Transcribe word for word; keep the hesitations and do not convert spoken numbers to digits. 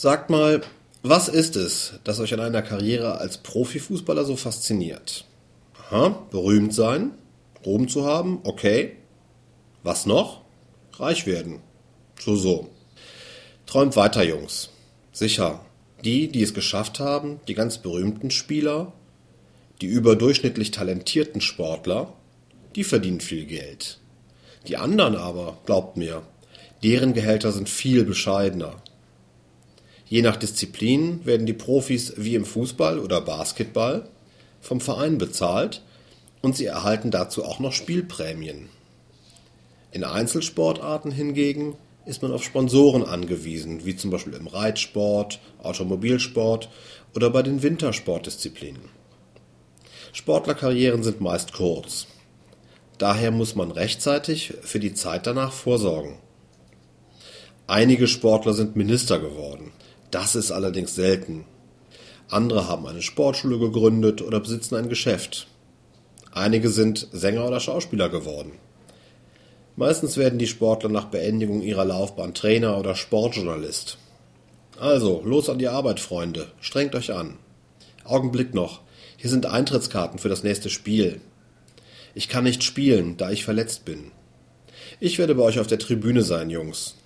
Sagt mal, was ist es, das euch an einer Karriere als Profifußballer so fasziniert? Aha, berühmt sein, Ruhm zu haben, okay. Was noch? Reich werden. So, so. Träumt weiter, Jungs. Sicher, die, die es geschafft haben, die ganz berühmten Spieler, die überdurchschnittlich talentierten Sportler, die verdienen viel Geld. Die anderen aber, glaubt mir, deren Gehälter sind viel bescheidener. Je nach Disziplin werden die Profis wie im Fußball oder Basketball vom Verein bezahlt und sie erhalten dazu auch noch Spielprämien. In Einzelsportarten hingegen ist man auf Sponsoren angewiesen, wie zum Beispiel im Reitsport, Automobilsport oder bei den Wintersportdisziplinen. Sportlerkarrieren sind meist kurz. Daher muss man rechtzeitig für die Zeit danach vorsorgen. Einige Sportler sind Minister geworden. Das ist allerdings selten. Andere haben eine Sportschule gegründet oder besitzen ein Geschäft. Einige sind Sänger oder Schauspieler geworden. Meistens werden die Sportler nach Beendigung ihrer Laufbahn Trainer oder Sportjournalist. Also, los an die Arbeit, Freunde. Strengt euch an. Augenblick noch. Hier sind Eintrittskarten für das nächste Spiel. Ich kann nicht spielen, da ich verletzt bin. Ich werde bei euch auf der Tribüne sein, Jungs.